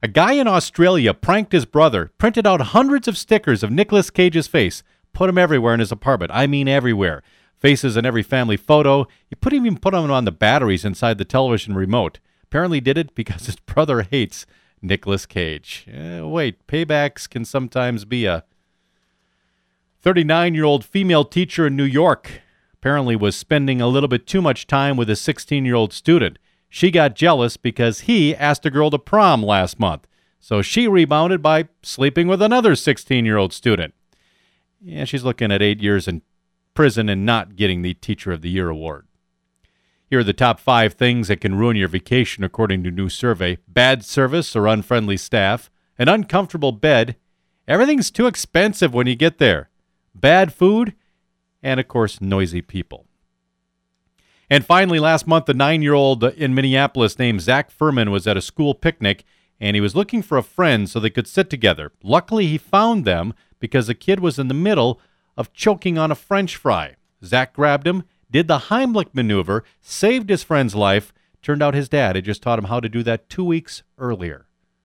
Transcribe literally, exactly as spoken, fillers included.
A guy in Australia pranked his brother, printed out hundreds of stickers of Nicolas Cage's face, put them everywhere in his apartment. I mean everywhere. Faces in every family photo. He put even put them on the batteries inside the television remote. Apparently did it because his brother hates Nicolas Cage. Eh, wait, paybacks can sometimes be a... thirty-nine-year-old female teacher in New York apparently was spending a little bit too much time with a sixteen-year-old student. She got jealous because he asked a girl to prom last month. So she rebounded by sleeping with another sixteen-year-old student. Yeah, she's looking at eight years in prison and not getting the Teacher of the Year award. Here are the top five things that can ruin your vacation according to a new survey. Bad service or unfriendly staff, an uncomfortable bed, everything's too expensive when you get there, bad food, and, of course, noisy people. And finally, last month, a nine-year-old in Minneapolis named Zach Furman was at a school picnic, and he was looking for a friend so they could sit together. Luckily, he found them because the kid was in the middle of choking on a French fry. Zach grabbed him, did the Heimlich maneuver, saved his friend's life. Turned out his dad had just taught him how to do that two weeks earlier.